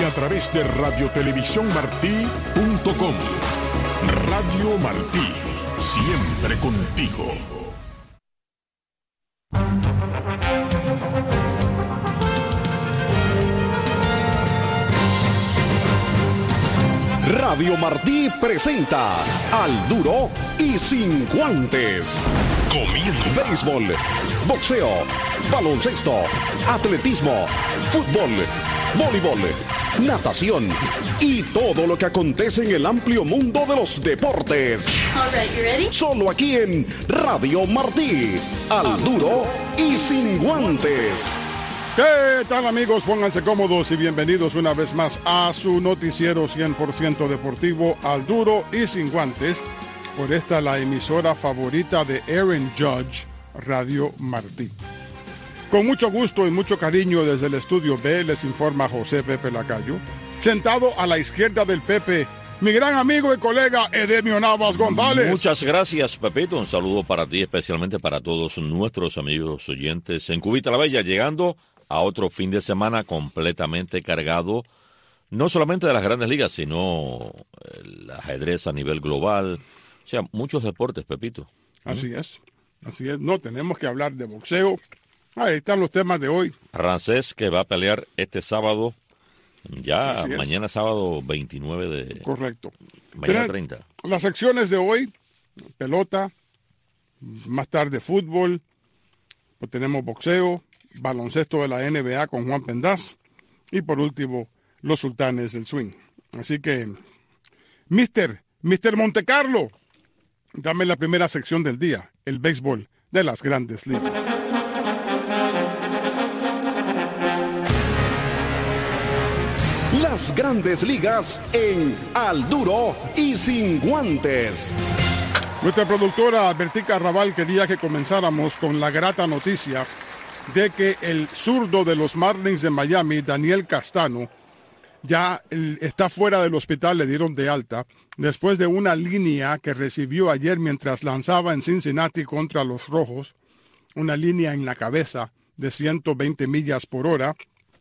y a través de radiotelevisiónmartí.com. Radio Martí, siempre contigo. Radio Martí presenta Al Duro y Sin Guantes. Comienza. Béisbol, boxeo, baloncesto, atletismo, fútbol, voleibol, natación y todo lo que acontece en el amplio mundo de los deportes. All right, you ready? Solo aquí en Radio Martí. Al Duro y Sin Guantes. ¿Qué tal, amigos? Pónganse cómodos y bienvenidos una vez más a su noticiero 100% deportivo, Al Duro y Sin Guantes, por esta la emisora favorita de Aaron Judge, Radio Martí. Con mucho gusto y mucho cariño desde el estudio B les informa José Pepe Lacayo. Sentado a la izquierda del Pepe, mi gran amigo y colega Edemio Navas González. Muchas gracias, Pepito. Un saludo para ti, especialmente para todos nuestros amigos oyentes en Cubita la Bella, llegando a otro fin de semana completamente cargado, no solamente de las grandes ligas, sino el ajedrez a nivel global. O sea, muchos deportes, Pepito. Así es. No, tenemos que hablar de boxeo. Ahí están los temas de hoy. Rancés, que va a pelear este sábado, ya mañana sábado 29 de... Correcto. Mañana 30. Las secciones de hoy, pelota, más tarde fútbol, pues tenemos boxeo, baloncesto de la NBA con Juan Pendaz y por último los sultanes del swing. Así que Mister Montecarlo, dame la primera sección del día, el béisbol de las grandes ligas. Las grandes ligas en Al Duro y Sin Guantes. Nuestra productora Bertica Raval quería que comenzáramos con la grata noticia de que el zurdo de los Marlins de Miami, Daniel Castano, ya está fuera del hospital, le dieron de alta, después de una línea que recibió ayer mientras lanzaba en Cincinnati contra los Rojos, una línea en la cabeza de 120 millas por hora.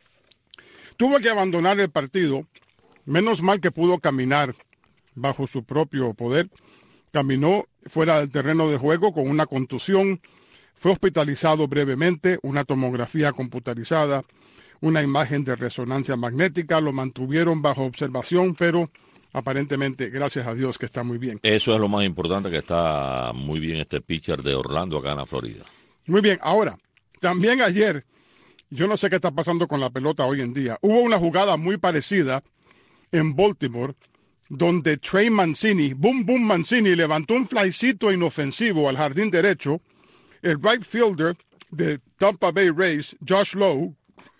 Tuvo que abandonar el partido, menos mal que pudo caminar bajo su propio poder, caminó fuera del terreno de juego con una contusión. Fue hospitalizado brevemente, una tomografía computarizada, una imagen de resonancia magnética, lo mantuvieron bajo observación, pero aparentemente, gracias a Dios, que está muy bien. Eso es lo más importante, que está muy bien este pitcher de Orlando acá en la Florida. Muy bien, ahora, también ayer, yo no sé qué está pasando con la pelota hoy en día, hubo una jugada muy parecida en Baltimore, donde Trey Mancini, Boom Mancini, levantó un flycito inofensivo al jardín derecho. El right fielder de Tampa Bay Rays, Josh Lowe,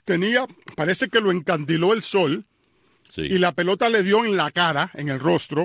parece que lo encandiló el sol, sí, y la pelota le dio en la cara, en el rostro,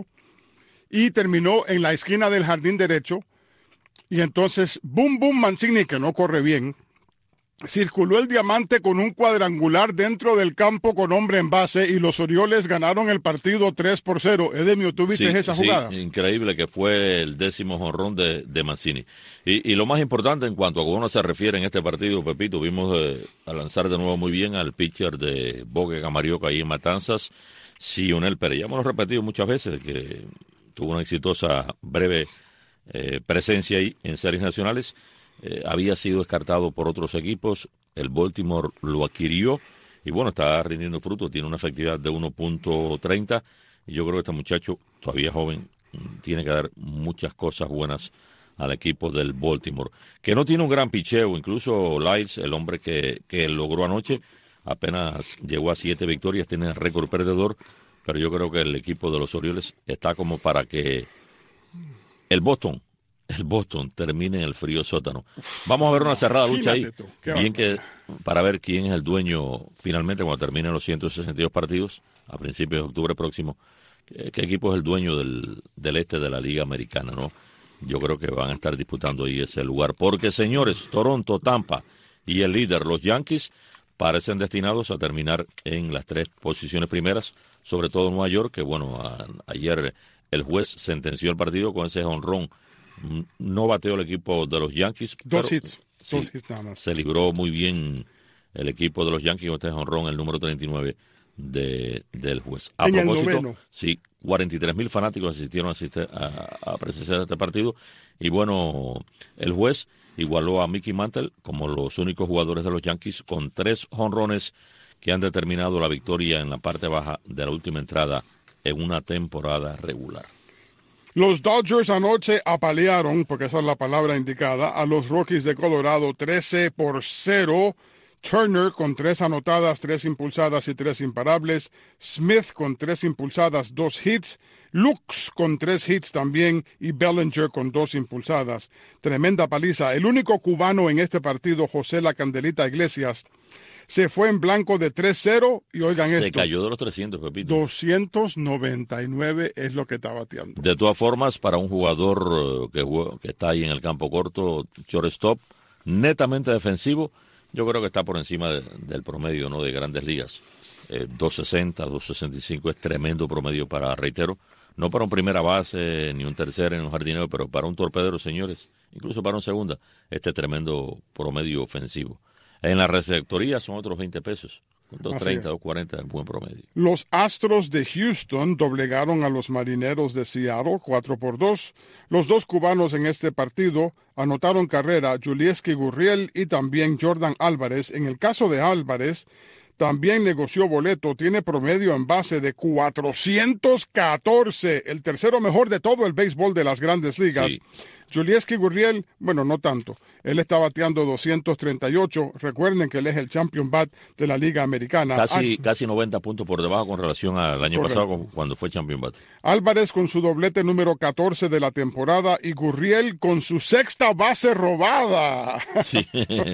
y terminó en la esquina del jardín derecho. Y entonces, Boom Mancini, que no corre bien, circuló el diamante con un cuadrangular dentro del campo con hombre en base y los Orioles ganaron el partido 3-0. Edemio, ¿tú viste esa jugada? Sí, increíble, que fue el 10º jonrón de Mancini. Y lo más importante en cuanto a cómo se refiere en este partido, Pepito, vimos a lanzar de nuevo muy bien al pitcher de Bogue Camarioca ahí en Matanzas, Sionel Pérez. Ya hemos repetido muchas veces que tuvo una exitosa breve presencia ahí en series nacionales. Había sido descartado por otros equipos, el Baltimore lo adquirió y bueno, está rindiendo fruto, tiene una efectividad de 1.30 y yo creo que este muchacho, todavía joven, tiene que dar muchas cosas buenas al equipo del Baltimore, que no tiene un gran picheo. Incluso Lyles, el hombre que logró anoche, apenas llegó a 7 victorias, tiene récord perdedor, pero yo creo que el equipo de los Orioles está como para que el Boston termine en el frío sótano. Vamos a ver una cerrada lucha ahí, bien que para ver quién es el dueño finalmente cuando terminen los 162 partidos a principios de octubre próximo. ¿Qué equipo es el dueño del este de la Liga Americana, no? Yo creo que van a estar disputando ahí ese lugar, porque señores, Toronto, Tampa y el líder, los Yankees, parecen destinados a terminar en las 3 posiciones primeras, sobre todo Nueva York, que bueno, ayer el juez sentenció el partido con ese jonrón. No bateó el equipo de los Yankees. Dos hits nada más. Se libró muy bien el equipo de los Yankees con este jonrón, el número 39 del juez. A En el propósito, noveno. sí, 43,000 fanáticos asistieron a presenciar este partido. Y bueno, el juez igualó a Mickey Mantle como los únicos jugadores de los Yankees con 3 jonrones que han determinado la victoria en la parte baja de la última entrada en una temporada regular. Los Dodgers anoche apalearon, porque esa es la palabra indicada, a los Rockies de Colorado 13-0. Turner con 3 anotadas, 3 impulsadas y 3 imparables. Smith con 3 impulsadas, 2 hits. Lux con 3 hits también y Bellinger con 2 impulsadas. Tremenda paliza. El único cubano en este partido, José La Candelita Iglesias, se fue en blanco de 3-0 y oigan esto. Se cayó de los 300, Pepito. 299 es lo que está bateando. De todas formas, para un jugador que está ahí en el campo corto, shortstop, netamente defensivo, yo creo que está por encima del promedio, ¿no?, de Grandes Ligas. 260, 265 es tremendo promedio para, reitero, no para un primera base, ni un tercero, ni un jardinero, pero para un torpedero, señores, incluso para un segunda, este tremendo promedio ofensivo. En la receptoría son otros 20 pesos. 2.30, 2.40 es buen promedio. Los Astros de Houston doblegaron a los Marineros de Seattle 4-2. Los 2 cubanos en este partido anotaron carrera, Yulieski Gurriel y también Jordan Álvarez. En el caso de Álvarez, también negoció boleto, tiene promedio en base de 414, el tercero mejor de todo el béisbol de las Grandes Ligas. Sí. Yulieski Gurriel, bueno, no tanto. Él está bateando 238. Recuerden que él es el champion bat de la Liga Americana. Casi 90 puntos por debajo con relación al año pasado cuando fue champion bat. Álvarez con su doblete número 14 de la temporada y Gurriel con su 6ª base robada. Sí.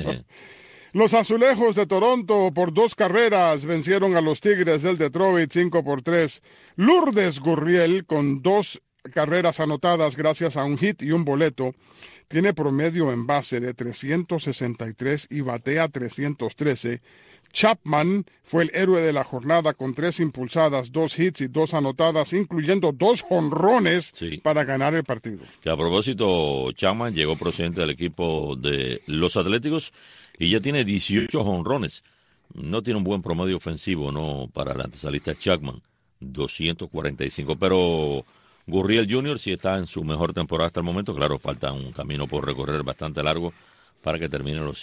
Los Azulejos de Toronto por 2 carreras vencieron a los Tigres del Detroit 5-3. Lourdes Gurriel con 2 carreras anotadas gracias a un hit y un boleto. Tiene promedio en base de 363 y batea 313. Chapman fue el héroe de la jornada con 3 impulsadas, 2 hits y 2 anotadas, incluyendo 2 jonrones para ganar el partido. Que a propósito, Chapman llegó procedente del equipo de los Atléticos y ya tiene 18 jonrones. No tiene un buen promedio ofensivo, ¿no?, para el antesalista Chapman, 245, pero Gurriel Jr. sí está en su mejor temporada hasta el momento. Claro, falta un camino por recorrer bastante largo para que termine los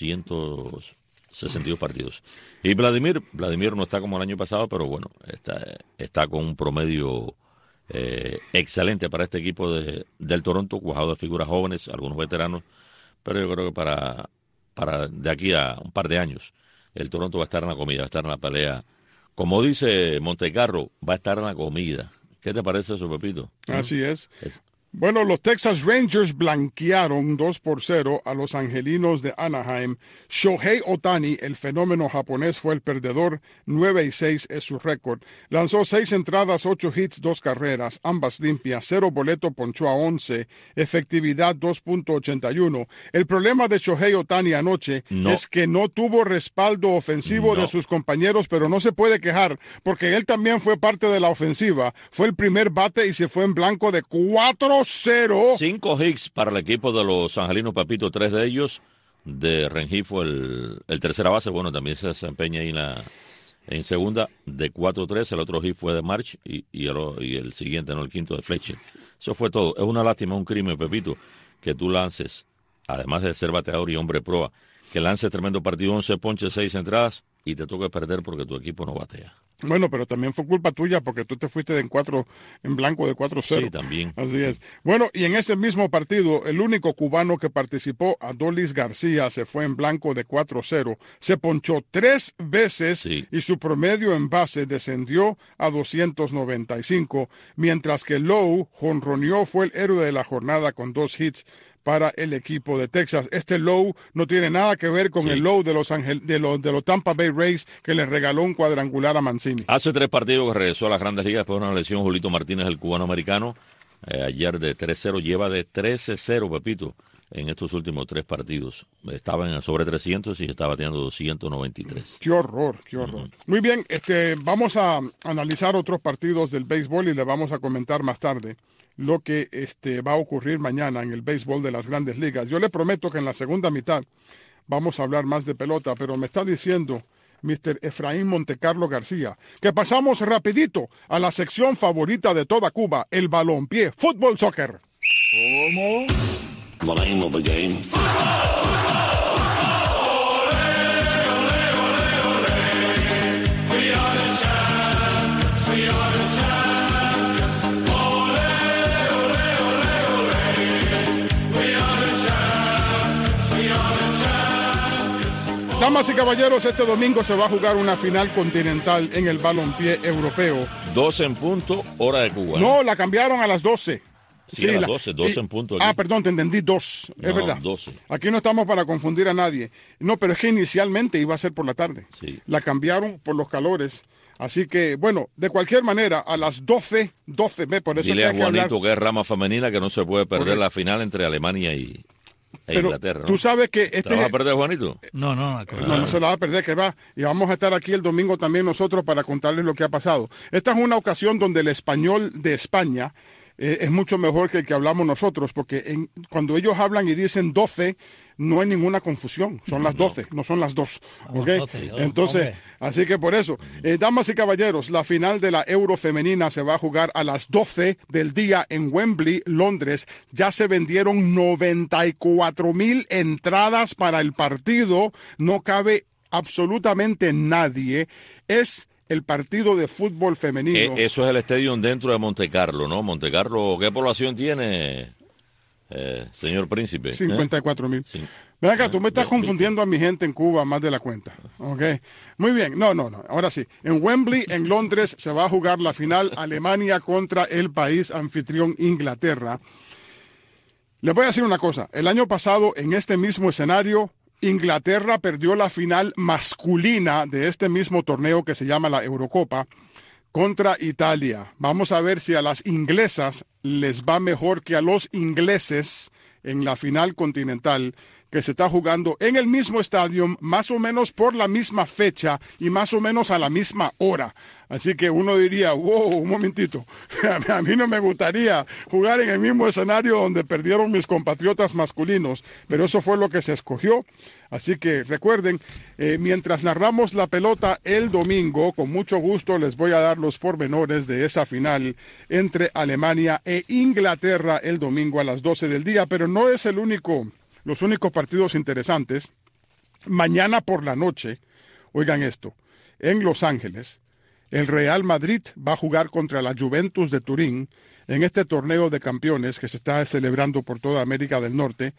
162 partidos. Y Vladimir no está como el año pasado, pero bueno, está con un promedio excelente para este equipo del Toronto, cuajado de figuras jóvenes, algunos veteranos, pero yo creo que para de aquí a un par de años el Toronto va a estar en la comida, va a estar en la pelea. Como dice Montecarlo, va a estar en la comida. ¿Qué te parece eso, Pepito? Así es. Bueno, los Texas Rangers blanquearon 2-0 a los Angelinos de Anaheim. Shohei Ohtani, el fenómeno japonés, fue el perdedor. 9-6 es su récord. Lanzó 6 entradas, 8 hits, 2 carreras, ambas limpias. 0 boleto, ponchó a 11. Efectividad 2.81. El problema de Shohei Ohtani anoche es que no tuvo respaldo ofensivo de sus compañeros, pero no se puede quejar porque él también fue parte de la ofensiva. Fue el primer bate y se fue en blanco de 4-0. 5 hits para el equipo de los angelinos, Papito, 3 de ellos. De Rengifo fue el tercera base, bueno, también se desempeña ahí en segunda, de 4-3. El otro hit fue de March y el siguiente, no, el quinto de Fletcher. Eso fue todo. Es una lástima, un crimen, Pepito, que tú lances, además de ser bateador y hombre proa, que lances tremendo partido, 11 ponches, 6 entradas y te toca perder porque tu equipo no batea. Bueno, pero también fue culpa tuya porque tú te fuiste en blanco de 4-0. Sí, también. Así es. Bueno, y en ese mismo partido, el único cubano que participó, Adolis García, se fue en blanco de 4-0. Se ponchó 3 veces y su promedio en base descendió a 295, mientras que Lowe jonroneó, fue el héroe de la jornada con 2 hits para el equipo de Texas. Este Lowe no tiene nada que ver con el Lowe de los Tampa Bay Rays, que le regaló un cuadrangular a Mancini. Hace 3 partidos que regresó a las Grandes Ligas después de una lesión. Julito Martínez, el cubano-americano, ayer de 3-0, lleva de 13-0, Pepito, en estos últimos 3 partidos. Estaba en sobre 300 y está bateando 293. Qué horror, qué horror. Muy bien, vamos a analizar otros partidos del béisbol y le vamos a comentar más tarde lo que va a ocurrir mañana en el béisbol de las Grandes Ligas. Yo le prometo que en la segunda mitad vamos a hablar más de pelota, pero me está diciendo Mr. Efraín Montecarlo García, que pasamos rapidito a la sección favorita de toda Cuba, el balompié, fútbol, soccer. ¿Cómo? The name of the game. Damas y caballeros, este domingo se va a jugar una final continental en el balompié europeo. 12 en punto, hora de Cuba. No, la cambiaron a las 12. Sí, a las 12 en punto. Aquí. Perdón, te entendí 2, es verdad. 12. Aquí no estamos para confundir a nadie. No, pero es que inicialmente iba a ser por la tarde. Sí. La cambiaron por los calores. Así que, bueno, de cualquier manera, a las 12, por eso Dile es a que hay que hablar. Juanito que es rama femenina que no se puede perder la final entre Alemania e Pero Inglaterra, ¿no? tú sabes que ¿Te vas a perder, Juanito? No, No se la va a perder, que va. Y vamos a estar aquí el domingo también nosotros para contarles lo que ha pasado. Esta es una ocasión donde el español de España es mucho mejor que el que hablamos nosotros, porque cuando ellos hablan y dicen 12, no hay ninguna confusión. Son las 12, no son las 2. ¿Okay? 12, Entonces, hombre. así que por eso, damas y caballeros, la final de la Euro femenina se va a jugar a las 12 del día en Wembley, Londres. Ya se vendieron 94,000 entradas para el partido. No cabe absolutamente nadie. Es el partido de fútbol femenino. Eso es el estadio dentro de Montecarlo, ¿no? Montecarlo, ¿qué población tiene, señor Príncipe? 54,000. Sí. Ven acá, tú me estás confundiendo a mi gente en Cuba más de la cuenta. ¿Ok? Muy bien. No. Ahora sí. En Wembley, en Londres, se va a jugar la final Alemania contra el país anfitrión Inglaterra. Les voy a decir una cosa. El año pasado, en este mismo escenario, Inglaterra perdió la final masculina de este mismo torneo que se llama la Eurocopa contra Italia. Vamos a ver si a las inglesas les va mejor que a los ingleses en la final continental que se está jugando en el mismo estadio, más o menos por la misma fecha y más o menos a la misma hora. Así que uno diría, wow, un momentito, a mí no me gustaría jugar en el mismo escenario donde perdieron mis compatriotas masculinos, pero eso fue lo que se escogió. Así que recuerden, mientras narramos la pelota el domingo, con mucho gusto les voy a dar los pormenores de esa final entre Alemania e Inglaterra el domingo a las 12 del día, pero no es los únicos partidos interesantes. Mañana por la noche, oigan esto, en Los Ángeles, el Real Madrid va a jugar contra la Juventus de Turín en este torneo de campeones que se está celebrando por toda América del Norte.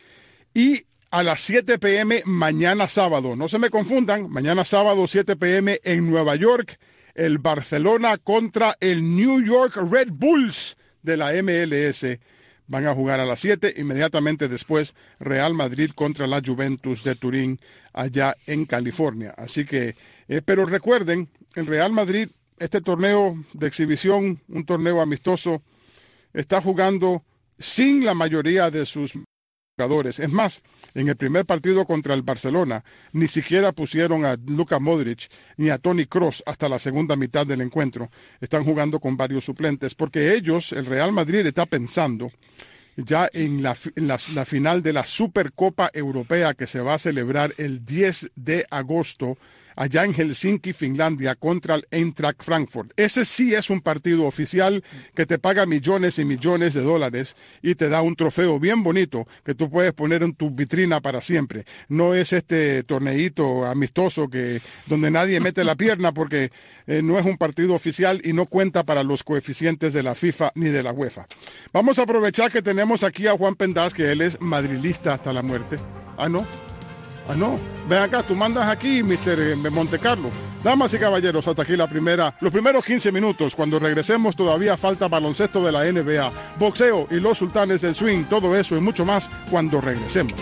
Y a las 7 p.m. mañana sábado, no se me confundan, mañana sábado 7 p.m. en Nueva York, el Barcelona contra el New York Red Bulls de la MLS. Van a jugar a las 7, inmediatamente después Real Madrid contra la Juventus de Turín allá en California. Así que, pero recuerden, el Real Madrid, este torneo de exhibición, un torneo amistoso, está jugando sin la mayoría de sus jugadores. Es más, en el primer partido contra el Barcelona, ni siquiera pusieron a Luka Modric ni a Toni Kroos hasta la segunda mitad del encuentro. Están jugando con varios suplentes, porque ellos, el Real Madrid, está pensando ya en la final de la Supercopa Europea que se va a celebrar el 10 de agosto allá en Helsinki, Finlandia, contra el Eintracht Frankfurt. Ese sí es un partido oficial que te paga millones y millones de dólares y te da un trofeo bien bonito que tú puedes poner en tu vitrina para siempre. No es este torneito amistoso donde nadie mete la pierna porque no es un partido oficial y no cuenta para los coeficientes de la FIFA ni de la UEFA. Vamos a aprovechar que tenemos aquí a Juan Pendaz, que él es madrilista hasta la muerte. No, ven acá, tú mandas aquí, Mr. Montecarlo. Damas y caballeros, hasta aquí los primeros 15 minutos. Cuando regresemos todavía falta baloncesto de la NBA, boxeo y los sultanes del swing, todo eso y mucho más cuando regresemos.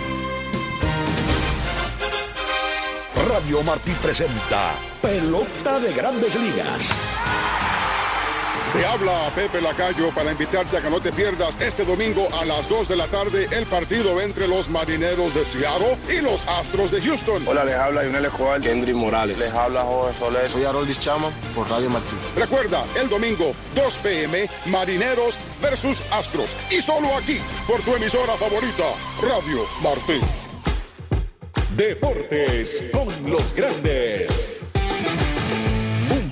Radio Martí presenta Pelota de Grandes Ligas. Te habla Pepe Lacayo para invitarte a que no te pierdas este domingo a las 2 de la tarde el partido entre los Marineros de Seattle y los Astros de Houston. Hola, les habla Yunel Escobar, Kendry Morales. Les habla Jorge Soler. Soy Haroldis Chama por Radio Martí. Recuerda, el domingo 2 p.m. Marineros versus Astros. Y solo aquí, por tu emisora favorita, Radio Martí. Deportes con los grandes.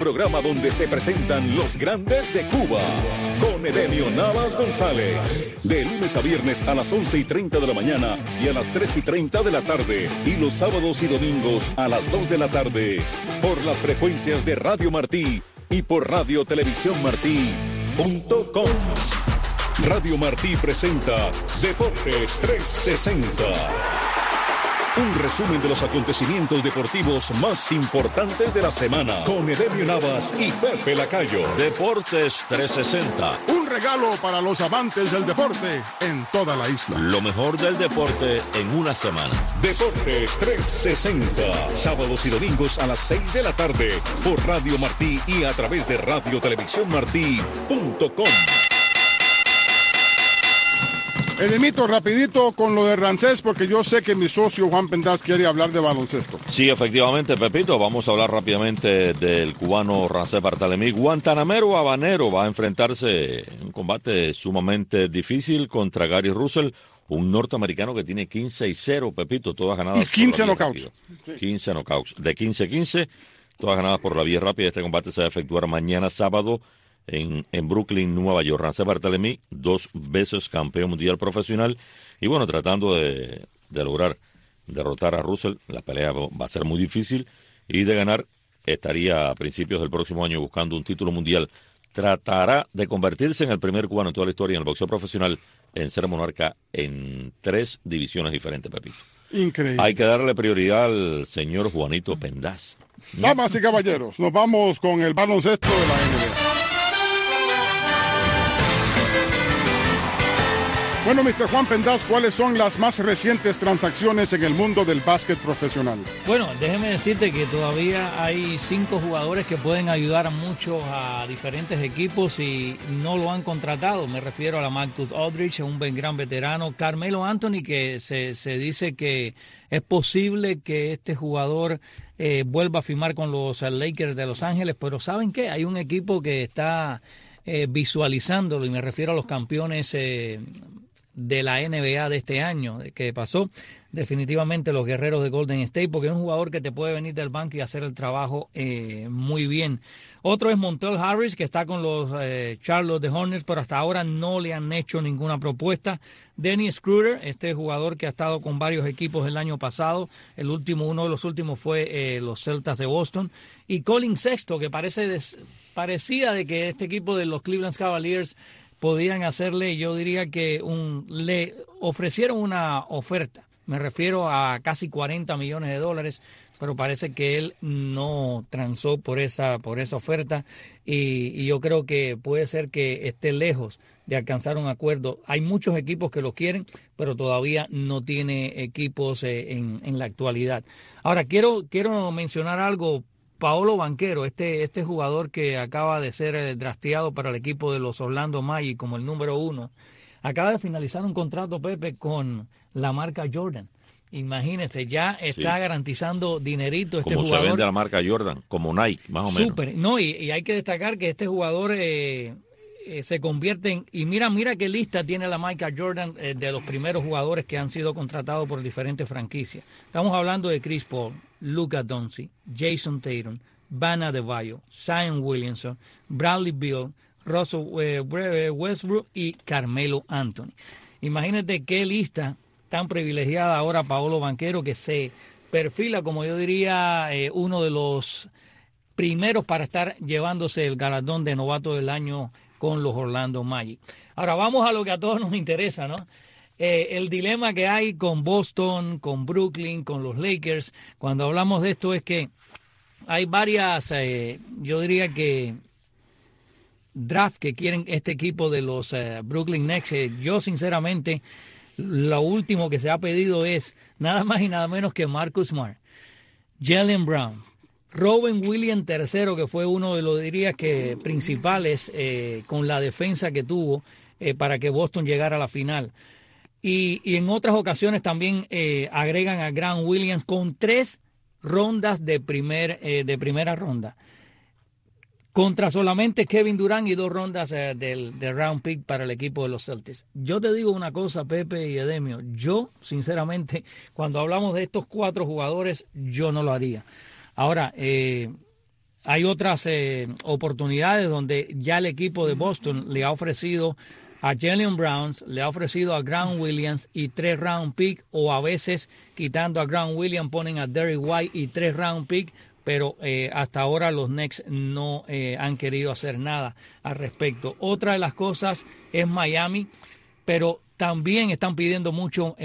programa donde se presentan los grandes de Cuba, con Edemio Navas González, de lunes a viernes a las 11:30 de la mañana y a las 3:30 de la tarde, y los sábados y domingos a las 2 de la tarde, por las frecuencias de Radio Martí y por radiotelevisiónmartí.com. Radio Martí presenta Deportes 360. Un resumen de los acontecimientos deportivos más importantes de la semana, con Edemio Navas y Pepe Lacayo. Deportes 360. Un regalo para los amantes del deporte en toda la isla. Lo mejor del deporte en una semana. Deportes 360. Sábados y domingos a las 6 de la tarde por Radio Martí y a través de radiotelevisiónmartí.com. Edemito, rapidito con lo de Rancés, porque yo sé que mi socio Juan Pendas quiere hablar de baloncesto. Sí, efectivamente, Pepito, vamos a hablar rápidamente del cubano Rancés Bartolomé. Guantanamero Habanero va a enfrentarse en un combate sumamente difícil contra Gary Russell, un norteamericano que tiene 15-0, Pepito, todas ganadas. Y 15 knockouts. 15 knockouts. De 15-15, todas ganadas por la vía rápida. Este combate se va a efectuar mañana sábado en Brooklyn, Nueva York. Rancés Bartolomé, 2 veces campeón mundial profesional, y bueno, tratando de lograr derrotar a Russell. La pelea va a ser muy difícil, y de ganar estaría a principios del próximo año buscando un título mundial. Tratará de convertirse en el primer cubano en toda la historia en el boxeo profesional en ser monarca en 3 divisiones diferentes, Pepito. Increíble. Hay que darle prioridad al señor Juanito Pendas. Damas y caballeros, nos vamos con el baloncesto de la NBA. Bueno, Mr. Juan Pendas, ¿cuáles son las más recientes transacciones en el mundo del básquet profesional? Bueno, déjeme decirte que todavía hay 5 jugadores que pueden ayudar mucho a diferentes equipos y no lo han contratado. Me refiero a la Marcus Aldridge, un gran veterano. Carmelo Anthony, que se dice que es posible que este jugador vuelva a firmar con los Lakers de Los Ángeles, pero ¿saben qué? Hay un equipo que está visualizándolo, y me refiero a los campeones de la NBA de este año, que pasó, definitivamente los Guerreros de Golden State, porque es un jugador que te puede venir del banco y hacer el trabajo muy bien. Otro es Montel Harris, que está con los Charlotte Hornets, pero hasta ahora no le han hecho ninguna propuesta. Dennis Schroeder, este jugador que ha estado con varios equipos el año pasado, uno de los últimos fue los Celtas de Boston. Y Colin Sexton, que parecía de que este equipo de los Cleveland Cavaliers podían hacerle, yo diría que le ofrecieron una oferta, me refiero a casi $40 millones, pero parece que él no transó por esa oferta, y yo creo que puede ser que esté lejos de alcanzar un acuerdo. Hay muchos equipos que lo quieren, pero todavía no tiene equipos en la actualidad. Ahora, quiero mencionar algo. Paolo Banchero, este jugador que acaba de ser drafteado para el equipo de los Orlando Magic como el número 1, acaba de finalizar un contrato, Pepe, con la marca Jordan. Imagínese, ya está garantizando dinerito este jugador. Como se vende la marca Jordan, como Nike, más o menos. Súper, no, y hay que destacar que este jugador se convierte en... Y mira qué lista tiene la marca Jordan de los primeros jugadores que han sido contratados por diferentes franquicias. Estamos hablando de Chris Paul, Luka Doncic, Jason Tatum, Bam Adebayo, Zion Williamson, Bradley Beal, Russell Westbrook y Carmelo Anthony. Imagínate qué lista tan privilegiada ahora Paolo Banchero, que se perfila, como yo diría, uno de los primeros para estar llevándose el galardón de novato del año con los Orlando Magic. Ahora vamos a lo que a todos nos interesa, ¿no? El dilema que hay con Boston, con Brooklyn, con los Lakers, cuando hablamos de esto, es que hay varias, yo diría que draft que quieren este equipo de los Brooklyn Nets. Yo sinceramente, lo último que se ha pedido es nada más y nada menos que Marcus Smart, Jaylen Brown, Robin Williams III, que fue uno de los, diría que principales con la defensa que tuvo para que Boston llegara a la final. Y en otras ocasiones también agregan a Grant Williams con 3 rondas de primera ronda, contra solamente Kevin Durant, y 2 rondas del round pick para el equipo de los Celtics. Yo te digo una cosa, Pepe y Edemio, yo sinceramente, cuando hablamos de estos 4 jugadores, yo no lo haría. Ahora, hay otras oportunidades donde ya el equipo de Boston le ha ofrecido a Jalen Brown, le ha ofrecido a Grant Williams y 3 round pick, o a veces quitando a Grant Williams ponen a Derrick White y 3 round pick, pero hasta ahora los Knicks no han querido hacer nada al respecto. Otra de las cosas es Miami, pero también están pidiendo mucho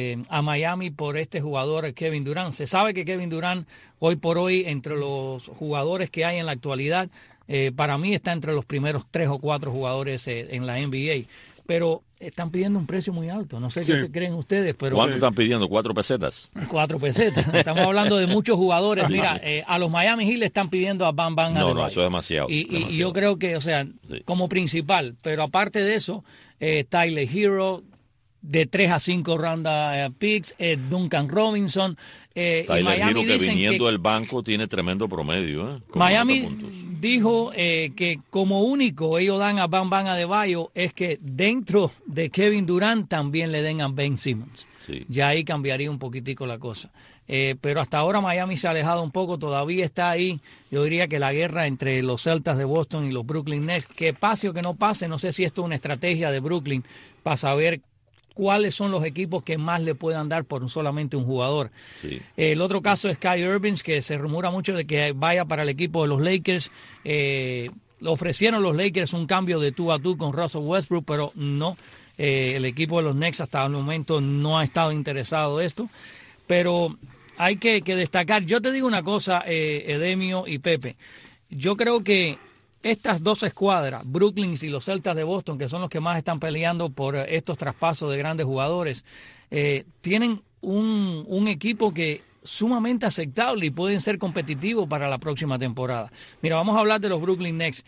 a Miami por este jugador Kevin Durant. Se sabe que Kevin Durant hoy por hoy, entre los jugadores que hay en la actualidad, para mí está entre los primeros 3 o 4 jugadores en la NBA. Pero están pidiendo un precio muy alto. No sé qué creen ustedes. Pero ¿cuánto están pidiendo? ¿4 pesetas? 4 pesetas. Estamos hablando de muchos jugadores. Sí. Mira, a los Miami Heat le están pidiendo a Bam Bam Adebayo. No, eso es demasiado. Y yo creo que, o sea, como principal. Pero aparte de eso, Tyler Hero, de 3 a 5 ronda picks, Duncan Robinson. Tyler Hero, que viniendo del banco tiene tremendo promedio. Miami dijo que como único ellos dan a Bam Bam Adebayo es que dentro de Kevin Durant también le den a Ben Simmons. Sí. Ya ahí cambiaría un poquitico la cosa. Pero hasta ahora Miami se ha alejado un poco, todavía está ahí. Yo diría que la guerra entre los Celtas de Boston y los Brooklyn Nets, que pase o que no pase, no sé si esto es una estrategia de Brooklyn para saber cuáles son los equipos que más le puedan dar por solamente un jugador. Sí. El otro caso es Kyrie Irving, que se rumora mucho de que vaya para el equipo de los Lakers. Le ofrecieron los Lakers un cambio de tú a tú con Russell Westbrook, pero no. El equipo de los Knicks hasta el momento no ha estado interesado en esto. Pero hay que destacar. Yo te digo una cosa, Edemio y Pepe. Yo creo que estas dos escuadras, Brooklyn y los Celtas de Boston, que son los que más están peleando por estos traspasos de grandes jugadores, tienen un equipo que sumamente aceptable y pueden ser competitivos para la próxima temporada. Mira, vamos a hablar de los Brooklyn Nets.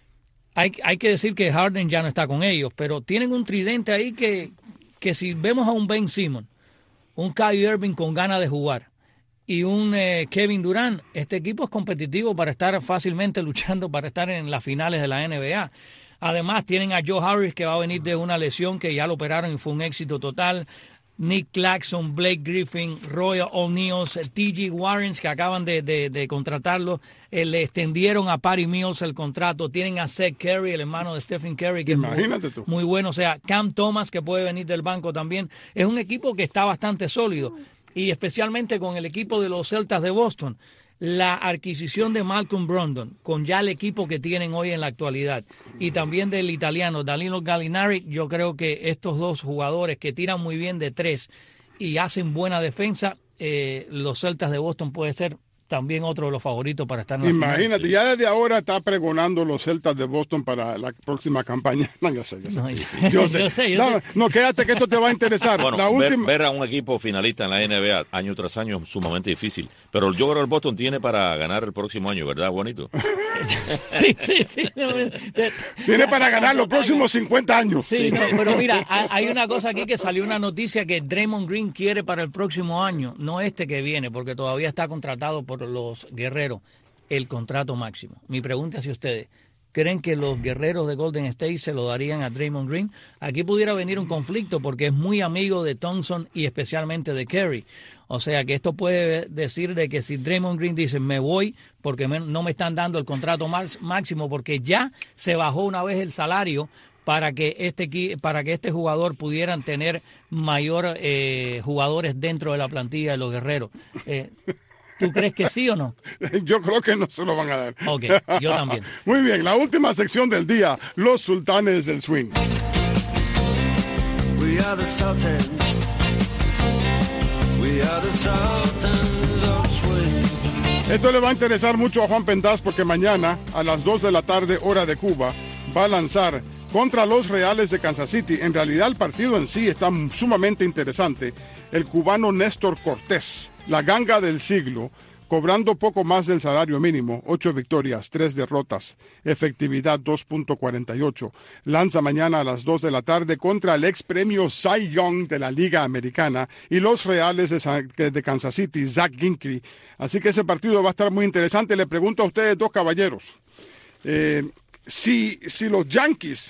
Hay que decir que Harden ya no está con ellos, pero tienen un tridente ahí que si vemos a un Ben Simmons, un Kyrie Irving con ganas de jugar, y un Kevin Durant, este equipo es competitivo para estar fácilmente luchando para estar en las finales de la NBA. Además, tienen a Joe Harris, que va a venir de una lesión que ya lo operaron y fue un éxito total. Nick Claxton, Blake Griffin, Roy O'Neal, T.J. Warren, que acaban de contratarlo. Le extendieron a Patty Mills el contrato. Tienen a Seth Curry, el hermano de Stephen Curry, que imagínate es muy bueno. O sea, Cam Thomas, que puede venir del banco también. Es un equipo que está bastante sólido. Y especialmente con el equipo de los Celtas de Boston, la adquisición de Malcolm Brogdon, con ya el equipo que tienen hoy en la actualidad, y también del italiano Danilo Gallinari, yo creo que estos dos jugadores que tiran muy bien de 3 y hacen buena defensa, los Celtas de Boston puede ser también otro de los favoritos para estar en la imagínate, final. Ya desde ahora está pregonando los Celtas de Boston para la próxima campaña. No, yo sé. Yo sé. No, quédate que esto te va a interesar. Bueno, ver a un equipo finalista en la NBA año tras año es sumamente difícil. Pero yo creo que el Boston tiene para ganar el próximo año, ¿verdad, Juanito? Sí. Tiene para ganar los próximos 50 años. Sí, no, pero mira, hay una cosa aquí que salió una noticia que Draymond Green quiere para el próximo año, no este que viene, porque todavía está contratado por los Guerreros, el contrato máximo. Mi pregunta hacia ustedes, ¿creen que los Guerreros de Golden State se lo darían a Draymond Green? Aquí pudiera venir un conflicto porque es muy amigo de Thompson y especialmente de Curry. O sea que esto puede decir de que si Draymond Green dice me voy porque no me están dando el contrato máximo porque ya se bajó una vez el salario para que este jugador pudieran tener mayor jugadores dentro de la plantilla de los Guerreros. ¿Tú crees que sí o no? Yo creo que no se lo van a dar. Ok, yo también. Muy bien, la última sección del día, los sultanes del swing. We are the sultans. We are the sultans of swing. Esto le va a interesar mucho a Juan Pentaz porque mañana a las 2 de la tarde, hora de Cuba, va a lanzar contra los Reales de Kansas City. En realidad el partido en sí está sumamente interesante. El cubano Néstor Cortés, la ganga del siglo, cobrando poco más del salario mínimo, 8 victorias, 3 derrotas, efectividad 2.48. Lanza mañana a las 2 de la tarde contra el ex premio Cy Young de la Liga Americana y los Reales de Kansas City, Zach Greinke. Así que ese partido va a estar muy interesante. Le pregunto a ustedes dos caballeros, si los Yankees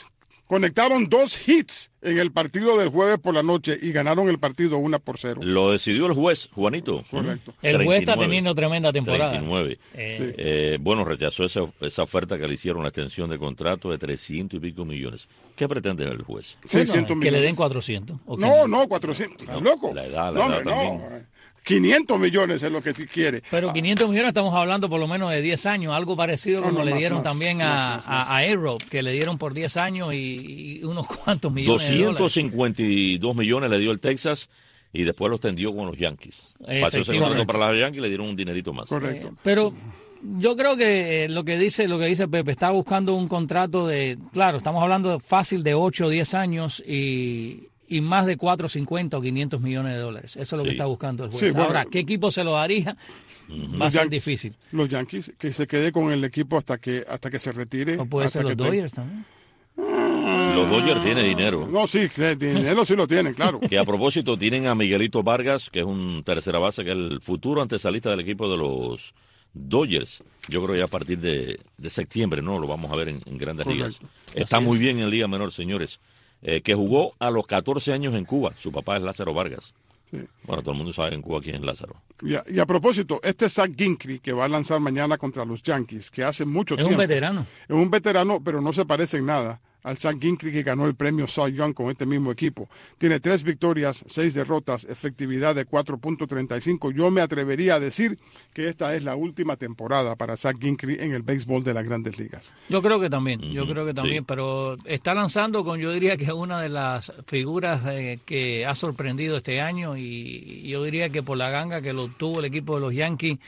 conectaron 2 hits en el partido del jueves por la noche y ganaron el partido 1-0. Lo decidió el juez, Juanito. Correcto. El juez está teniendo tremenda temporada. 39. Bueno, rechazó esa oferta que le hicieron, una extensión de contrato de 300 y pico millones. ¿Qué pretende el juez? 600 millones. Que le den 400. No, 400. ¿Estás loco? La edad también. No. 500 millones es lo que quiere. Pero 500 millones estamos hablando por lo menos de 10 años, algo parecido como le dieron también a A-Rod, que le dieron por 10 años y unos cuantos millones 252 millones le dio el Texas y después los tendió con los Yankees. Pasó ese contrato para los Yankees y le dieron un dinerito más. Correcto. Pero yo creo que lo que dice Pepe, está buscando un contrato claro, estamos hablando fácil de 8 o 10 años y más de 450 o 500 millones de dólares. Eso es lo que está buscando el juez. Sí, bueno, ahora, ¿qué equipo se lo daría? Va a ser difícil. Los Yankees, que se quede con el equipo hasta que se retire. ¿O puede ser los Dodgers también? Los Dodgers tienen dinero. No, sí, dinero sí lo tienen, claro. Que a propósito tienen a Miguelito Vargas, que es un tercera base, que es el futuro antesalista del equipo de los Dodgers. Yo creo que ya a partir de septiembre, ¿no? Lo vamos a ver en Grandes Ligas. Está muy bien en Liga Menor, señores. Que jugó a los 14 años en Cuba. Su papá es Lázaro Vargas. Sí. Bueno, todo el mundo sabe en Cuba quién es Lázaro. Y a propósito, Zach Greinke, que va a lanzar mañana contra los Yankees, que hace mucho tiempo. Es un veterano. Es un veterano, pero no se parece en nada al Zach Greinke que ganó el premio Cy Young con este mismo equipo. Tiene 3 victorias, 6 derrotas, efectividad de 4.35. Yo me atrevería a decir que esta es la última temporada para Zach Greinke en el béisbol de las Grandes Ligas. Yo creo que también, sí. Pero está lanzando con, yo diría que una de las figuras que ha sorprendido este año y yo diría que por la ganga que lo tuvo el equipo de los Yankees,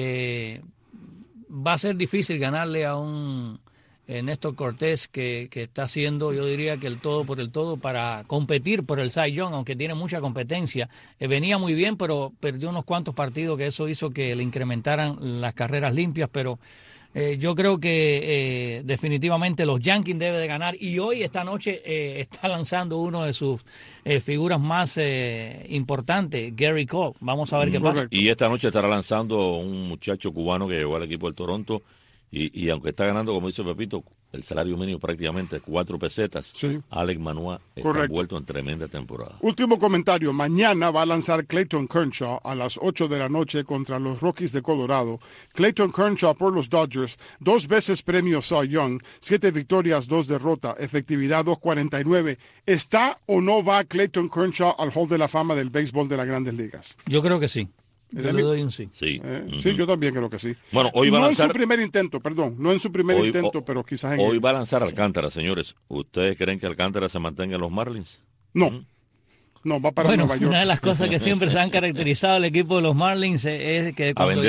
va a ser difícil ganarle a un Néstor Cortés que está haciendo, yo diría que el todo por el todo para competir por el Cy Young, aunque tiene mucha competencia. Venía muy bien, pero perdió unos cuantos partidos que eso hizo que le incrementaran las carreras limpias, pero yo creo que definitivamente los Yankees deben de ganar y hoy, esta noche, está lanzando uno de sus figuras más importantes, Gary Cole. Vamos a ver qué pasa. Y esta noche estará lanzando un muchacho cubano que llegó al equipo del Toronto. Y aunque está ganando, como dice Pepito, el salario mínimo prácticamente 4 pesetas, sí. Alex Manoah está envuelto en tremenda temporada. Último comentario. Mañana va a lanzar Clayton Kershaw a las 8 de la noche contra los Rockies de Colorado. Clayton Kershaw por los Dodgers, 2 veces premio Cy Young, 7 victorias, 2 derrotas, efectividad 2.49. ¿Está o no va Clayton Kershaw al Hall de la Fama del béisbol de las Grandes Ligas? Yo creo que sí. Yo le doy un sí. Sí. Sí, yo también creo que sí. Bueno, hoy va a lanzar... No en su primer intento, perdón. No en su primer intento, pero quizás en Hoy va a lanzar Alcántara, señores. ¿Ustedes creen que Alcántara se mantenga en los Marlins? No. No, va para Nueva York. Una de las cosas que siempre se han caracterizado al equipo de los Marlins es que cuando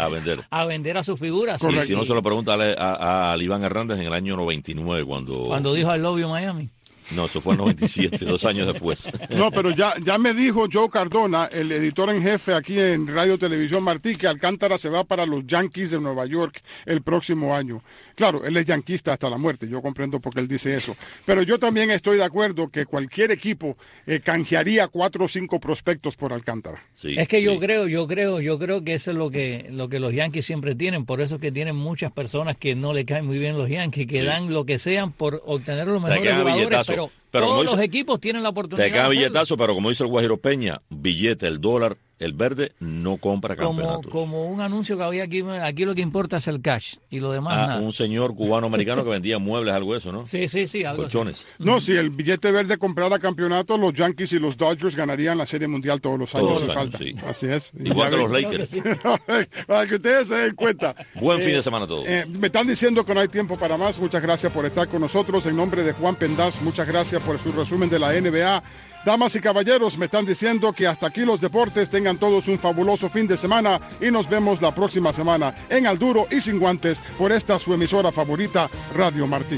a vender a sus figuras. Sí, si no se lo pregunta a Iván Hernández en el año 99 cuando dijo I love you Miami. No, eso fue en 97, 2 años después. No, pero ya me dijo Joe Cardona, el editor en jefe aquí en Radio Televisión Martí, que Alcántara se va para los Yankees de Nueva York el próximo año. Claro, él es yanquista hasta la muerte, yo comprendo por qué él dice eso. Pero yo también estoy de acuerdo que cualquier equipo canjearía 4 o 5 prospectos por Alcántara. Sí, es que yo creo que eso es lo que los Yankees siempre tienen, por eso es que tienen muchas personas que no le caen muy bien los Yankees, que dan lo que sean por obtener los mejores jugadores, pero todos los equipos tienen la oportunidad. Te cae billetazo, pero como dice el Guajiro Peña, billete, el dólar, el verde no compra campeonatos. Como un anuncio que había aquí lo que importa es el cash y lo demás nada. Un señor cubano-americano que vendía muebles, algo de eso, ¿no? Sí, algo colchones. Así. No, si el billete verde comprara campeonatos, los Yankees y los Dodgers ganarían la Serie Mundial todos los años. Sí. Así es. Igual que los Lakers. Para que ustedes se den cuenta. Buen fin de semana a todos. Me están diciendo que no hay tiempo para más. Muchas gracias por estar con nosotros. En nombre de Juan Pendaz, muchas gracias por su resumen de la NBA. Damas y caballeros, me están diciendo que hasta aquí los deportes. Tengan todos un fabuloso fin de semana y nos vemos la próxima semana en Al Duro y Sin Guantes por esta su emisora favorita, Radio Martí.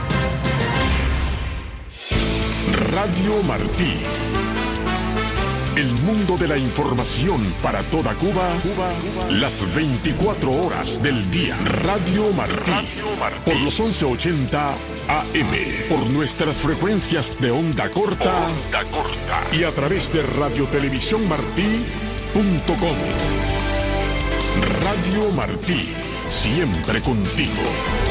Radio Martí, El mundo de la información para toda Cuba, las 24 horas del día. Radio Martí. Por los 1180 AM. Por nuestras frecuencias de onda corta. Y a través de radiotelevisiónmartí.com. Radio Martí. Siempre contigo.